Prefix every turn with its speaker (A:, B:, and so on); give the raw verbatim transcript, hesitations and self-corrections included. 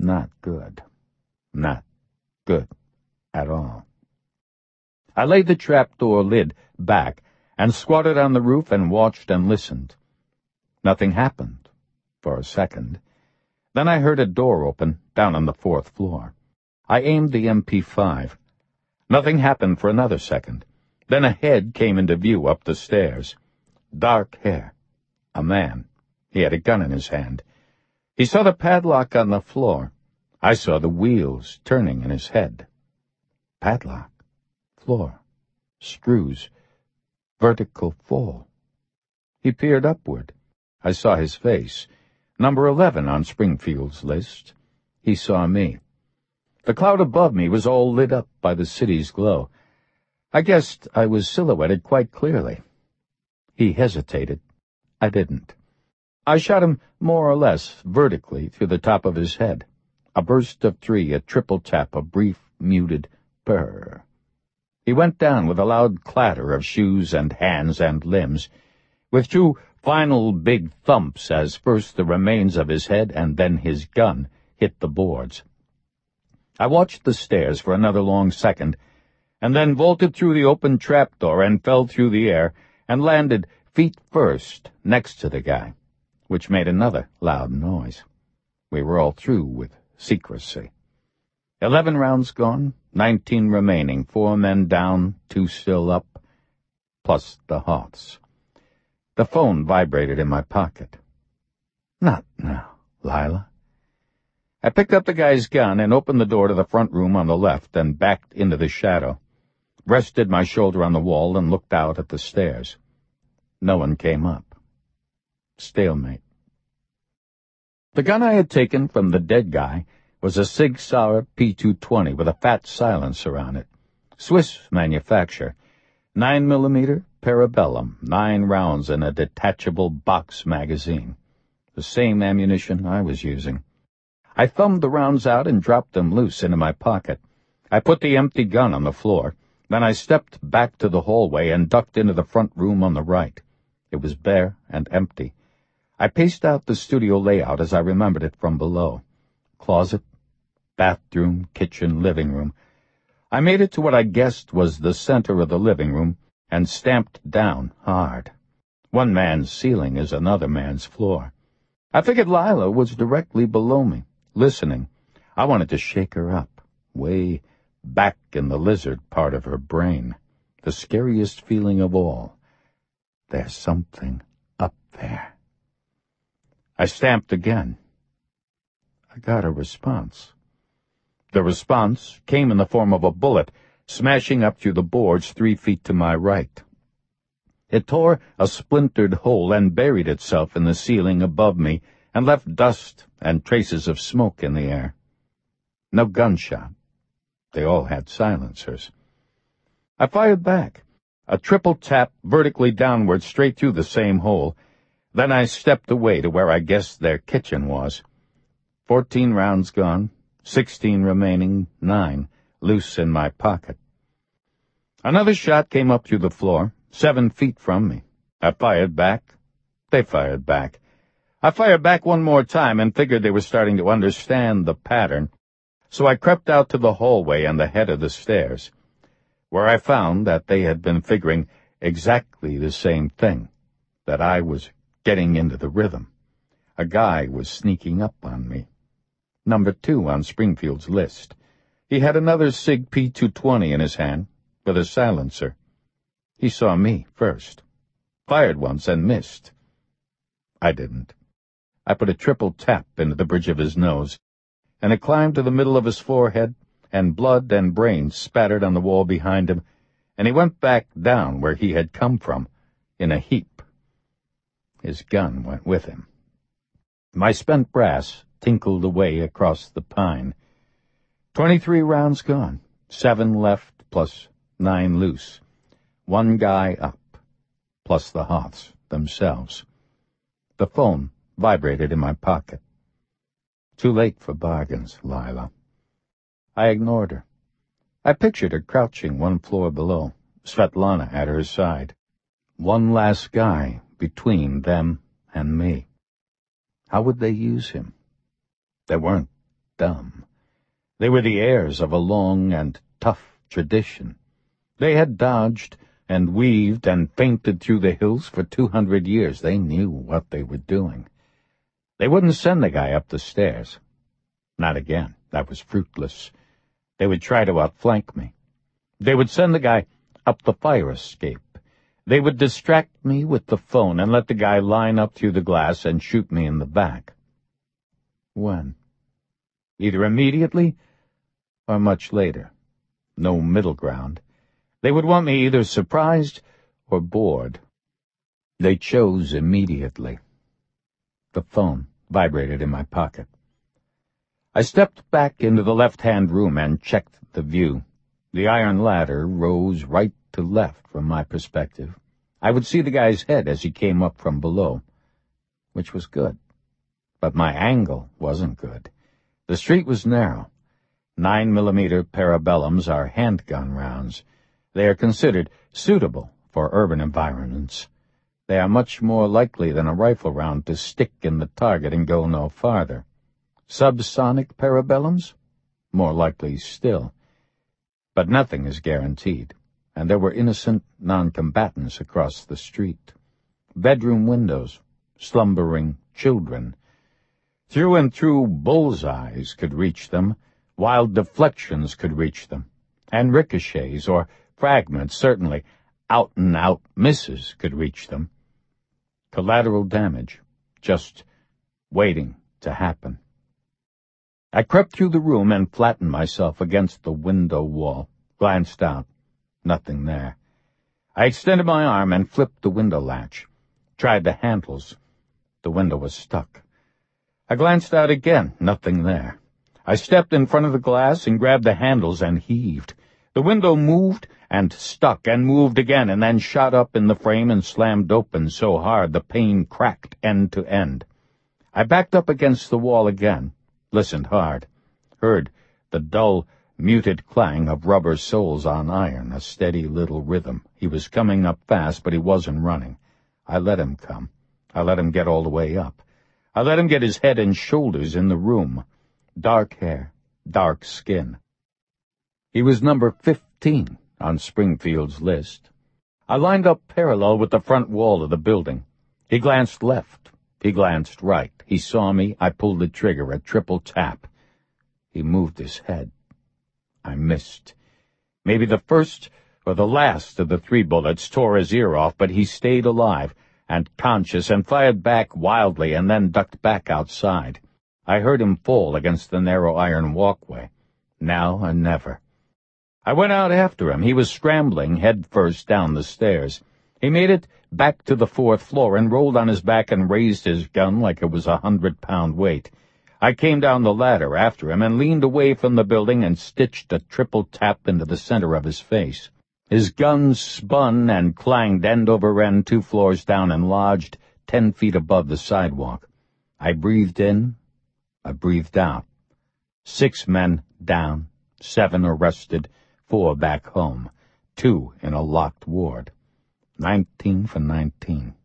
A: not good. Not good at all. I laid the trapdoor lid back and squatted on the roof and watched and listened. Nothing happened for a second. Then I heard a door open down on the fourth floor. I aimed the M P five. Nothing happened for another second. Then a head came into view up the stairs. Dark hair. A man. He had a gun in his hand. He saw the padlock on the floor. I saw the wheels turning in his head. Padlock. Floor. Screws. Vertical fall. He peered upward. I saw his face. Number eleven on Springfield's list. He saw me. The cloud above me was all lit up by the city's glow. I guessed I was silhouetted quite clearly. He hesitated. I didn't. I shot him more or less vertically through the top of his head. A burst of three, a triple tap, a brief, muted purr. He went down with a loud clatter of shoes and hands and limbs, with two final big thumps as first the remains of his head and then his gun hit the boards. I watched the stairs for another long second, and then vaulted through the open trapdoor and fell through the air and landed feet first next to the guy, which made another loud noise. We were all through with secrecy. Eleven rounds gone, nineteen remaining, four men down, two still up, plus the Hoths. The phone vibrated in my pocket. Not now, Lila. I picked up the guy's gun and opened the door to the front room on the left and backed into the shadow, rested my shoulder on the wall and looked out at the stairs. No one came up. Stalemate. The gun I had taken from the dead guy was a Sig Sauer P two twenty with a fat silencer on it. Swiss manufacture. Nine millimeter Parabellum, nine rounds in a detachable box magazine. The same ammunition I was using. I thumbed the rounds out and dropped them loose into my pocket. I put the empty gun on the floor. Then I stepped back to the hallway and ducked into the front room on the right. It was bare and empty. I paced out the studio layout as I remembered it from below. Closet, bathroom, kitchen, living room. I made it to what I guessed was the center of the living room and stamped down hard. One man's ceiling is another man's floor. I figured Lila was directly below me, listening. I wanted to shake her up, way back in the lizard part of her brain. The scariest feeling of all. There's something up there. I stamped again. I got a response. The response came in the form of a bullet, smashing up through the boards three feet to my right. It tore a splintered hole and buried itself in the ceiling above me and left dust and traces of smoke in the air. No gunshot. They all had silencers. I fired back, a triple tap vertically downward straight through the same hole. Then I stepped away to where I guessed their kitchen was. Fourteen rounds gone, sixteen remaining, nine loose in my pocket. Another shot came up through the floor, seven feet from me. I fired back. They fired back. I fired back one more time and figured they were starting to understand the pattern, so I crept out to the hallway and the head of the stairs, where I found that they had been figuring exactly the same thing, that I was getting into the rhythm. A guy was sneaking up on me. Number two on Springfield's list. He had another Sig P two twenty in his hand, with a silencer. He saw me first. Fired once and missed. I didn't. I put a triple tap into the bridge of his nose, and it climbed to the middle of his forehead, and blood and brains spattered on the wall behind him, and he went back down where he had come from, in a heap. His gun went with him. My spent brass tinkled away across the pine. Twenty-three rounds gone, seven left, plus nine loose. One guy up, plus the Hoths themselves. The phone vibrated in my pocket. Too late for bargains, Lila. I ignored her. I pictured her crouching one floor below, Svetlana at her side. One last guy between them and me. How would they use him? There weren't dumb. They were the heirs of a long and tough tradition. They had dodged and weaved and feinted through the hills for two hundred years. They knew what they were doing. They wouldn't send the guy up the stairs. Not again. That was fruitless. They would try to outflank me. They would send the guy up the fire escape. They would distract me with the phone and let the guy line up through the glass and shoot me in the back. When? Either immediately or much later. No middle ground. They would want me either surprised or bored. They chose immediately. The phone vibrated in my pocket. I stepped back into the left-hand room and checked the view. The iron ladder rose right to left from my perspective. I would see the guy's head as he came up from below, which was good. But my angle wasn't good. The street was narrow. Nine millimeter parabellums are handgun rounds. They are considered suitable for urban environments. They are much more likely than a rifle round to stick in the target and go no farther. Subsonic parabellums? More likely still. But nothing is guaranteed, and there were innocent non-combatants across the street. Bedroom windows, slumbering children. Through and through bullseyes could reach them, while deflections could reach them, and ricochets or fragments, certainly out-and-out misses, could reach them. Collateral damage, just waiting to happen. I crept through the room and flattened myself against the window wall, glanced out. Nothing there. I extended my arm and flipped the window latch, tried the handles. The window was stuck. I glanced out again, nothing there. I stepped in front of the glass and grabbed the handles and heaved. The window moved and stuck and moved again and then shot up in the frame and slammed open so hard the pane cracked end to end. I backed up against the wall again, listened hard, heard the dull, muted clang of rubber soles on iron, a steady little rhythm. He was coming up fast, but he wasn't running. I let him come. I let him get all the way up. I let him get his head and shoulders in the room. Dark hair, dark skin. He was number fifteen on Springfield's list. I lined up parallel with the front wall of the building. He glanced left. He glanced right. He saw me. I pulled the trigger, a triple tap. He moved his head. I missed. Maybe the first or the last of the three bullets tore his ear off, but he stayed alive and conscious and fired back wildly and then ducked back outside. I heard him fall against the narrow iron walkway. Now or never. I went out after him. He was scrambling head first down the stairs. He made it back to the fourth floor and rolled on his back and raised his gun like it was a hundred-pound weight. I came down the ladder after him and leaned away from the building and stitched a triple tap into the center of his face. His gun spun and clanged end over end two floors down and lodged ten feet above the sidewalk. I breathed in. I breathed out. Six men down, seven arrested, four back home, two in a locked ward. Nineteen for nineteen.